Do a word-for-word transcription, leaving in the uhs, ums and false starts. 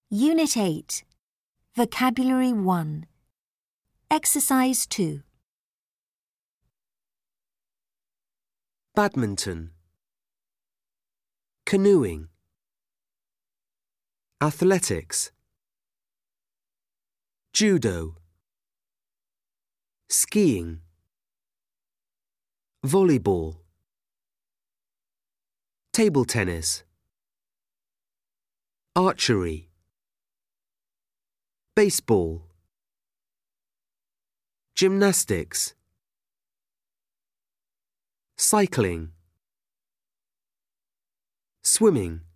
Unit eight, Vocabulary one, Exercise two. Badminton, canoeing, athletics, judo, skiing, volleyball, table tennis, archery, baseball, gymnastics, cycling, swimming.